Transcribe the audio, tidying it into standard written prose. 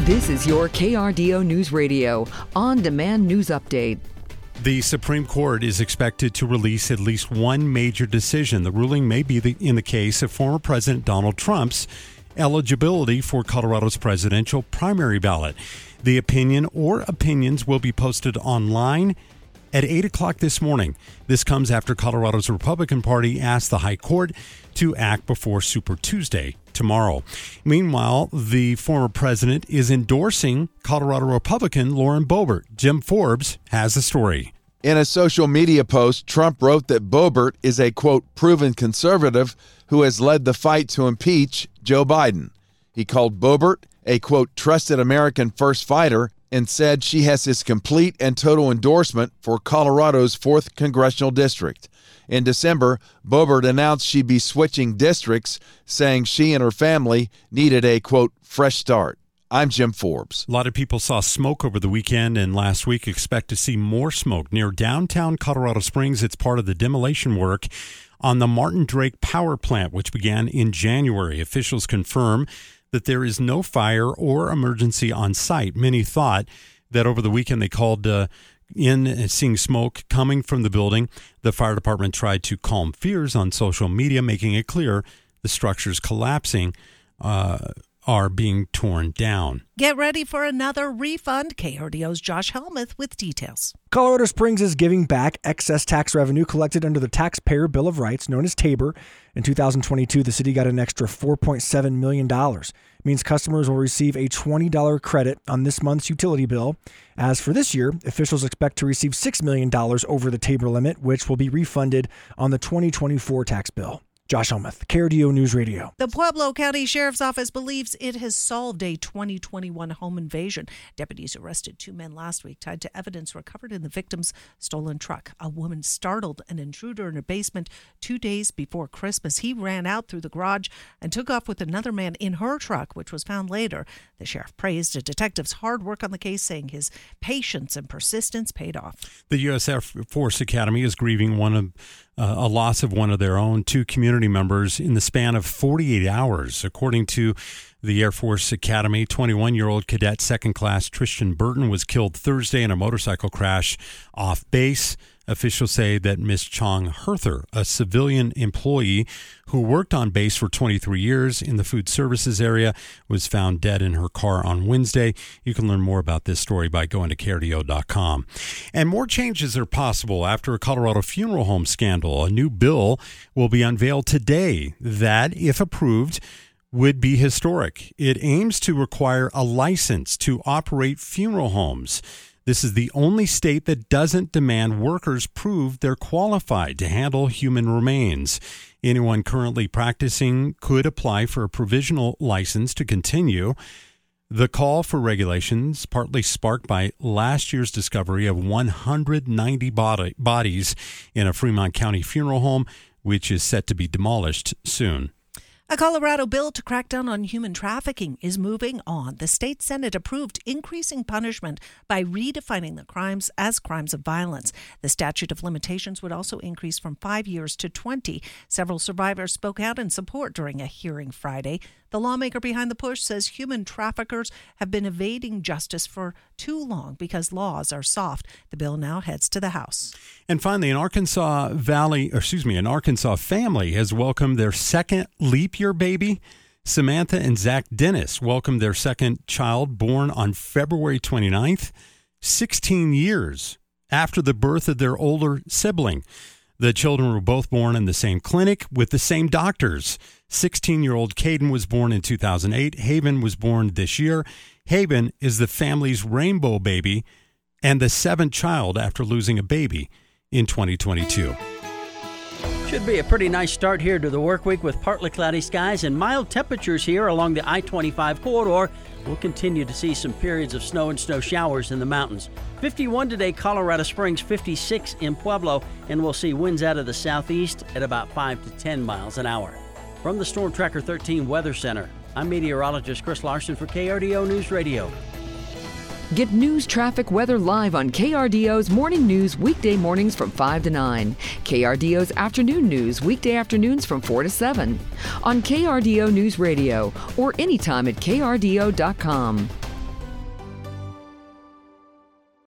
This is your KRDO News Radio on-demand news update. The Supreme Court is expected to release at least one major decision. The ruling may be in the case of former President Donald Trump's eligibility for Colorado's presidential primary ballot. The opinion or opinions will be posted online at 8 o'clock this morning. This comes after Colorado's Republican Party asked the High Court to act before Super Tuesday tomorrow. Meanwhile, the former president is endorsing Colorado Republican Lauren Boebert. Jim Forbes has the story. In a social media post, Trump wrote that Boebert is a, quote, proven conservative who has led the fight to impeach Joe Biden. He called Boebert a, quote, trusted American first fighter and said she has his complete and total endorsement for Colorado's 4th Congressional District. In December, Boebert announced she'd be switching districts, saying she and her family needed a, quote, fresh start. I'm Jim Forbes. A lot of people saw smoke over the weekend and last week expect to see more smoke near downtown Colorado Springs. It's part of the demolition work on the Martin Drake Power Plant, which began in January. Officials confirm that there is no fire or emergency on site. Many thought that over the weekend they called in seeing smoke coming from the building. The fire department tried to calm fears on social media, making it clear the structures collapsing are being torn down. Get ready for another refund. KRDO's Josh Helmuth with details. Colorado Springs is giving back excess tax revenue collected under the Taxpayer Bill of Rights, known as TABOR. In 2022, the city got an extra $4.7 million. It means customers will receive a $20 credit on this month's utility bill. As for this year, officials expect to receive $6 million over the TABOR limit, which will be refunded on the 2024 tax bill. Josh Helmuth, KRDO News Radio. The Pueblo County Sheriff's Office believes it has solved a 2021 home invasion. Deputies arrested 2 men last week tied to evidence recovered in the victim's stolen truck. A woman startled an intruder in her basement 2 days before Christmas. He ran out through the garage and took off with another man in her truck, which was found later. The sheriff praised a detective's hard work on the case, saying his patience and persistence paid off. The U.S. Air Force Academy is grieving a loss of one of their own 2 community members in the span of 48 hours. According to the Air Force Academy, 21-year-old cadet second class Tristan Burton was killed Thursday in a motorcycle crash off base. Officials say that Miss Chong Herther, a civilian employee who worked on base for 23 years in the food services area, was found dead in her car on Wednesday. You can learn more about this story by going to KRDO.com. And more changes are possible after a Colorado funeral home scandal. A new bill will be unveiled today that, if approved, would be historic. It aims to require a license to operate funeral homes. This is the only state that doesn't demand workers prove they're qualified to handle human remains. Anyone currently practicing could apply for a provisional license to continue. The call for regulations partly sparked by last year's discovery of 190 bodies in a Fremont County funeral home, which is set to be demolished soon. A Colorado bill to crack down on human trafficking is moving on. The state Senate approved increasing punishment by redefining the crimes as crimes of violence. The statute of limitations would also increase from 5 years to 20. Several survivors spoke out in support during a hearing Friday. The lawmaker behind the push says human traffickers have been evading justice for too long because laws are soft. The bill now heads to the House. And finally, an Arkansas family has welcomed their second leap year baby. Samantha and Zach Dennis welcomed their second child, born on February 29th, 16 years after the birth of their older sibling. The children were both born in the same clinic with the same doctors. 16-year-old Caden was born in 2008. Haven was born this year. Haven is the family's rainbow baby and the 7th child after losing a baby in 2022. Should be a pretty nice start here to the work week with partly cloudy skies and mild temperatures here along the I-25 corridor. We'll continue to see some periods of snow and snow showers in the mountains. 51 today, Colorado Springs, 56 in Pueblo, and we'll see winds out of the southeast at about 5 to 10 miles an hour. From the Storm Tracker 13 Weather Center, I'm meteorologist Chris Larson for KRDO News Radio. Get news, traffic, weather live on KRDO's Morning News weekday mornings from 5 to 9. KRDO's Afternoon News weekday afternoons from 4 to 7. On KRDO News Radio or anytime at KRDO.com.